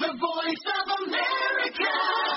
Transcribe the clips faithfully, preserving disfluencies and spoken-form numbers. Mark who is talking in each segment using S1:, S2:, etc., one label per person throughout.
S1: The Voice of America.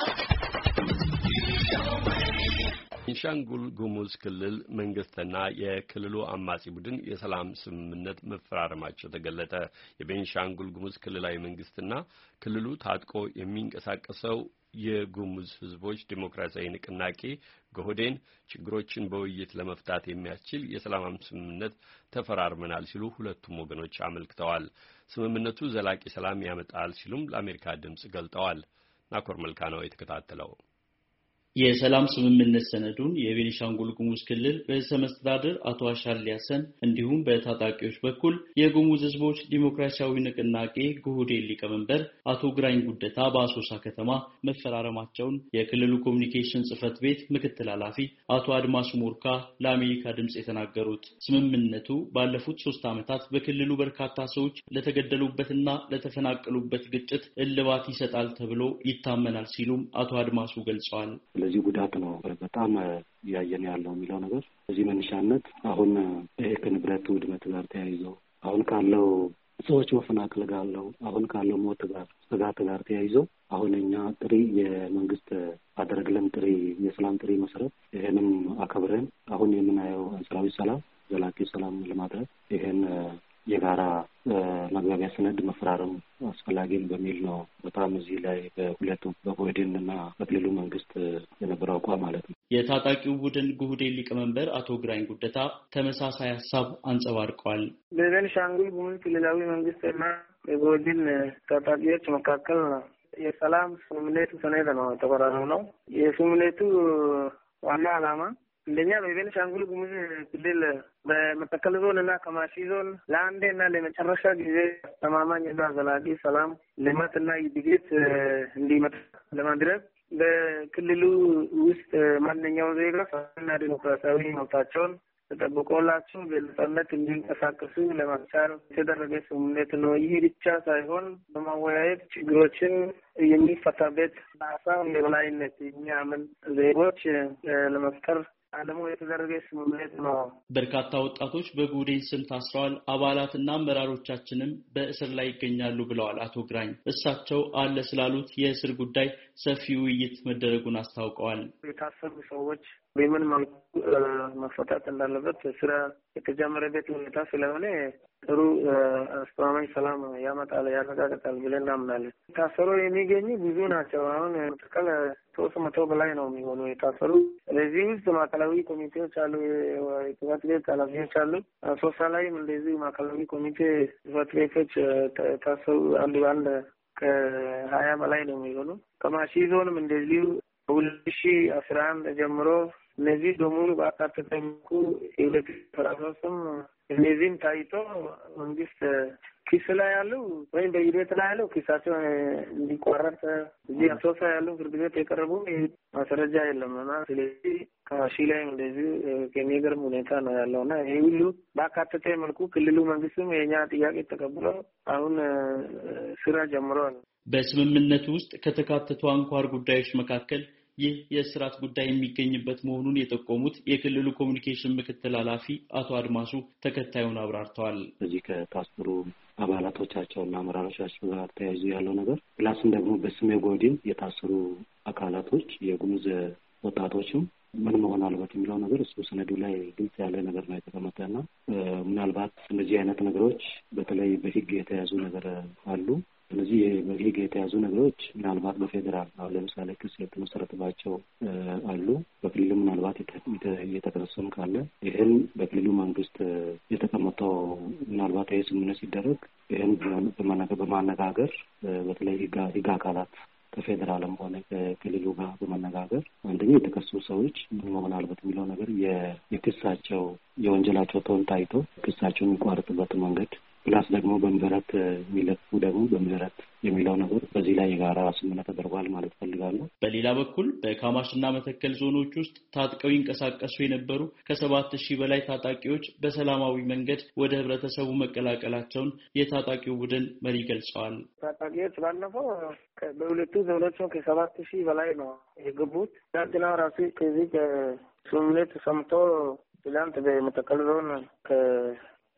S2: ቤንሻንጉል ጉሙዝ ክልል መንግስትና የክልሉ አማጺ ቡድን የሰላም ስምምነት መፈራረማቸው ተገለጠ። የቤንሻንጉል ጉሙዝ ክልላዊ መንግስትና ክልሉ ታጥቆ የሚንቀሳቀሰው የጉሙዝ ህዝቦች ዲሞክራሲያዊ ንቅናቄ ጎህዴን ችግሮችን በውይይት ለመፍታት የሚያስችል የሰላም ስምምነት ተፈራርመናል ሲሉ ሁለቱም ወገኖች አመልክተዋል። ስምምነቱ ዘላቂ ሰላም ያመጣል ሲሉም ለአሜሪካ ድምጽ ገልጠዋል። ናኮር መልካ ነው የተከታተለው።
S3: የሰላም ስምምነት ሰነዱን የቤኒሻንጉል ጉሙዝ ክልል ርዕሰ መስተዳድር አቶ አሻድሊ ሐሰን እንዲሁም በታጣቂዎች በኩል የጉሙዝ ህዝቦች ዲሞክራሲያዊ ንቅናቄ ጎህዴን ሊቀመንበር አቶ ግራኝ ጉደታ በአሶሳ ከተማ መፈራረማቸውን የክልሉ ኮሚኒኬሽን ጽህፈት ቤት ምክትል ኃላፊ አቶ አድማሱ ሞርካ ለአሜሪካ ድምጽ የተናገሩት ስምምነቱ ባለፉት ሶስት ዓመታት በክልሉ በርካታ ሰዎች ለተገደሉበትና ለተፈናቀሉበት ግጭት እልባት ይሰጣል ተብሎ ይታመናል ሲሉም አቶ አድማሱ ገልጸዋል።
S4: ለዚህ ጉዳት ነው በጣም ያየን ያለው የሚለው ነገር እዚህ መነሻነት አሁን ይሄ ከንብረት ውድመት ጋር ተያይዞ አሁን ካለው ሰዎች መፈናቀል ጋር አለው አሁን ካለው ሞት ጋር ስጋት ጋር ተያይዞ አሁን እኛ ጥሪ የመንግስት አደረግለን ጥሪ የሰላም ጥሪ መሰረት ይሄንን አከብረን አሁን የምናየው አንጻራዊ ሰላም ዘላቂ ሰላም ለማድረግ ይሄን የጋራ መግባቢያ ሰነድ መፈራረም አስፈላጊ በሚል ነው። በጣም እዚህ ላይ በሁለቱም በጎህዴንና በክልሉ መንግስት የነበረው አቋም ማለት ነው።
S3: የታጣቂው ቡድን ጎህዴን ሊቀመንበር አቶ ግራኝ ጉደታ ተመሳሳይ ሐሳብ አንጸባርቀዋል።
S5: በቤኒሻንጉል ጉሙዝ ክልላዊ መንግስትና የጎህዴን ታጣቂዎች መካከል የሰላም ስምምነት ሰነድ ነው ተፈራረምነው። የስምምነቱ ዋና ዓላማ እንደኛ በቤኒሻንጉል ጉሙዝ ክልል በመተከል ዞን እና ከማሺ ዞን ለአንዴና ለመጨረሻ ጊዜ አስተማማኝ እና ዘላቂ ሰላም ልማትና እድገት እንዲመጣ ለማድረግ በክልሉ ውስጥ ማንኛውም ዜጋ ሰላምና ዲሞክራሲያዊ መብታቸውን ተጠብቆላቸው በነጻነት እንዲንቀሳቀሱ ለማስቻል የተደረገ ስምምነት ነው። ይህ ብቻ ሳይሆን በማወያየት ችግሮችን የሚፈታበት ሀሳብ የበላይነት የሚያምን ዜጎች ለመፍጠር አለሙ የተደረገ ስምምነት ነው።
S3: በርካታ ወጣቶች በጎህዴን ስም ታስረዋል፣ አባላትና አመራሮቻችንም በእስር ላይ ይገኛሉ ብለዋል አቶ ግራኝ። እሳቸው አለ ስላሉት የእስር ጉዳይ ሰፊ ውይይት መደረጉን አስታውቀዋል።
S5: የታሰሩ ሰዎች በምን መልኩ መፈታት እንዳለበት ስራ የተጀመረበት ሁኔታ ስለሆነ ጥሩ አስተማማኝ ሰላም ያመጣል ያረጋግጣል ብለን እናምናለን። ታሰሩ የሚገኙ ብዙ ናቸው። አሁን ተከለ ሶስት መቶ በላይ ነው የሚሆኑ የታሰሩ። ለዚህ ውስጥ ማዕከላዊ ኮሚቴዎች አሉ፣ የጽህፈት ቤት ኃላፊዎች አሉ። ሶሳ ላይም እንደዚህ ማዕከላዊ ኮሚቴ ጽህፈት ቤቶች ታሰሩ አንድ አንድ ከሀያ በላይ ነው የሚሆኑ። ከማሺ ዞንም እንደዚሁ ሁለት ሺህ አስራ አንድ ጀምሮ እነዚህ በሙሉ በአካተተ መልኩ የሁለት ሺህ አስራ ሶስትም እነዚህም ታይቶ መንግስት ኪስ ላይ ያለው ወይም በሂደት ላይ ያለው ኪሳቸው እንዲቋረጥ እዚህ አሶሳ ያለው ፍርድ ቤት የቀረቡ ማስረጃ የለምና ስለዚህ ከማሺ ላይ እንደዚህ ከሚገርም ሁኔታ ነው ያለውና ይሄ ሁሉ በአካተተ መልኩ ክልሉ መንግስትም የኛ ጥያቄ ተቀብሎ አሁን ስራ ጀምሯል።
S3: በስምምነቱ ውስጥ ከተካተቱ አንኳር ጉዳዮች መካከል ይህ የስራት ጉዳይ የሚገኝበት መሆኑን የጠቆሙት የክልሉ ኮሚኒኬሽን ምክትል ኃላፊ አቶ አድማሱ ተከታዩን አብራርተዋል።
S4: እዚህ ከታሰሩ አባላቶቻቸውና አመራሮቻቸው ጋር ተያይዞ ያለው ነገር ፕላስም ደግሞ በስሜ ጎህዴን የታሰሩ አካላቶች የጉሙዝ ወጣቶችም ምን መሆን አለበት የሚለው ነገር እሱ ሰነዱ ላይ ግልጽ ያለ ነገር ነው የተቀመጠና ምናልባት እነዚህ አይነት ነገሮች በተለይ በህግ የተያዙ ነገር አሉ። ስለዚህ በህግ የተያዙ ነገሮች ምናልባት በፌደራል አሁን ለምሳሌ ክስ የተመሰረተባቸው አሉ። በክልሉ ምናልባት የተከሰሰም ካለ ይሄን በክልሉ መንግስት የተቀመጠው ምናልባት ይሄ ስምምነት ሲደረግ ይሄን በማነጋገር በተለይ ህግ አካላት ከፌደራልም ሆነ ከክልሉ ጋር በመነጋገር አንደኛ የተከሰሱ ሰዎች ምን መሆን አለበት የሚለው ነገር የክሳቸው የወንጀላቸው ተወን ታይቶ ክሳቸውን የሚቋረጥበት መንገድ ፕላስ ደግሞ በምህረት የሚለቁ ደግሞ በምህረት የሚለው ነገር በዚህ ላይ የጋራ ስምምነት ተደርጓል ማለት ፈልጋለሁ።
S3: በሌላ በኩል በካማሽና መተከል ዞኖች ውስጥ ታጥቀው ይንቀሳቀሱ የነበሩ ከሰባት ሺህ በላይ ታጣቂዎች በሰላማዊ መንገድ ወደ ህብረተሰቡ መቀላቀላቸውን የታጣቂው ቡድን መሪ ገልጸዋል።
S5: ታጣቂዎች ባለፈው በሁለቱ ዞኖች ከሰባት ሺህ በላይ ነው የገቡት። ዳግና ራሱ ከዚህ ከስምምነት ሰምቶ ትላንት በመተከል ዞን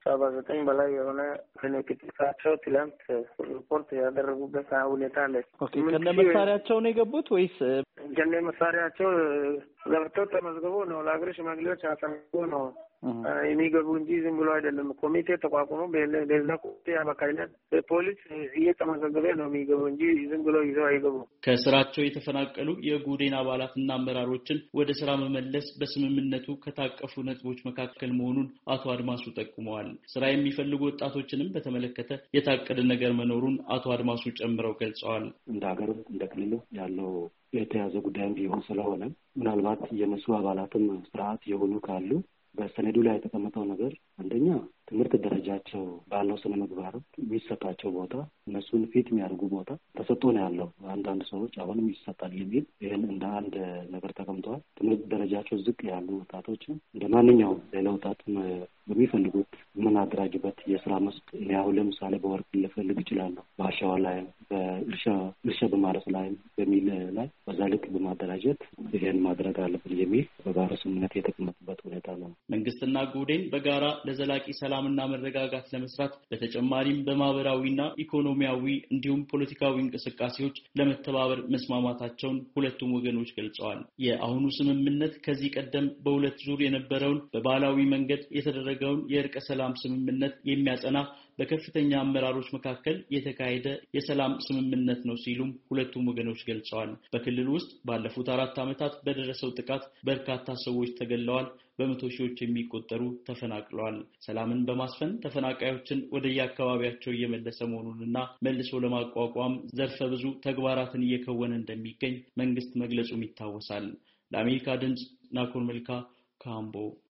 S5: ሰባ ዘጠኝ በላይ የሆነ ከነክትካቸው ትላንት ሪፖርት ያደረጉበት ሁኔታ አለ።
S6: ኦኬ ከነ መሳሪያቸው ነው የገቡት ወይስ
S5: ከነ መሳሪያቸው ገብተው ተመዝግቦ ነው ለሀገር ሽማግሌዎች አሳልፎ ነው የሚገቡ እንጂ ዝም ብሎ አይደለም። ኮሚቴ ተቋቁሞ በሌላ ኮሚቴ አማካኝነት ፖሊስ እየተመዘገበ ነው የሚገቡ እንጂ ዝም ብሎ ይዘው አይገቡ።
S3: ከስራቸው የተፈናቀሉ የጉዴን አባላትና አመራሮችን ወደ ስራ መመለስ በስምምነቱ ከታቀፉ ነጥቦች መካከል መሆኑን አቶ አድማሱ ጠቁመዋል። ስራ የሚፈልጉ ወጣቶችንም በተመለከተ የታቀደ ነገር መኖሩን አቶ አድማሱ ጨምረው ገልጸዋል።
S4: እንደ ሀገር እንደ ክልሉ ያለው የተያዘ ጉዳይ ቢሆን ስለሆነ ምናልባት የነሱ አባላትም ስርዓት የሆኑ ካሉ በሰነዱ ላይ የተቀመጠው ነገር አንደኛ ትምህርት ደረጃቸው ባለው ስነ ምግባር የሚሰጣቸው ቦታ እነሱን ፊት የሚያደርጉ ቦታ ተሰጥቶ ነው ያለው። አንዳንድ ሰዎች አሁንም ይሰጣል የሚል ይህን እንደ አንድ ነገር ተቀምጠዋል። ትምህርት ደረጃቸው ዝቅ ያሉ ወጣቶችን እንደ ማንኛውም ሌላ ወጣት በሚፈልጉት ምን አደራጅበት የስራ መስክ ያው ለምሳሌ በወርቅ ልፈልግ ይችላል፣ በአሻዋ ላይ በእርሻ እርሻ በማረስ ላይ በሚል ላይ በዛ ልክ በማደራጀት ይሄን ማድረግ አለብን የሚል በጋራ ስምምነት የተቀመጠበት ሁኔታ ነው።
S3: መንግስትና ጉዴን በጋራ ለዘላቂ ሰላምና መረጋጋት ለመስራት በተጨማሪም በማህበራዊና ኢኮኖሚያዊ እንዲሁም ፖለቲካዊ እንቅስቃሴዎች ለመተባበር መስማማታቸውን ሁለቱም ወገኖች ገልጸዋል። የአሁኑ ስምምነት ከዚህ ቀደም በሁለት ዙር የነበረውን በባህላዊ መንገድ የተደረገውን የእርቀ ሰላም ስምምነት የሚያጸና በከፍተኛ አመራሮች መካከል የተካሄደ የሰላም ስምምነት ነው ሲሉም ሁለቱም ወገኖች ገልጸዋል። በክልሉ ውስጥ ባለፉት አራት ዓመታት በደረሰው ጥቃት በርካታ ሰዎች ተገለዋል፣ በመቶ ሺዎች የሚቆጠሩ ተፈናቅለዋል። ሰላምን በማስፈን ተፈናቃዮችን ወደ የአካባቢያቸው እየመለሰ መሆኑንና መልሶ ለማቋቋም ዘርፈ ብዙ ተግባራትን እየከወነ እንደሚገኝ መንግስት መግለጹም ይታወሳል። ለአሜሪካ ድምጽ ናኮር መልካ ካምቦ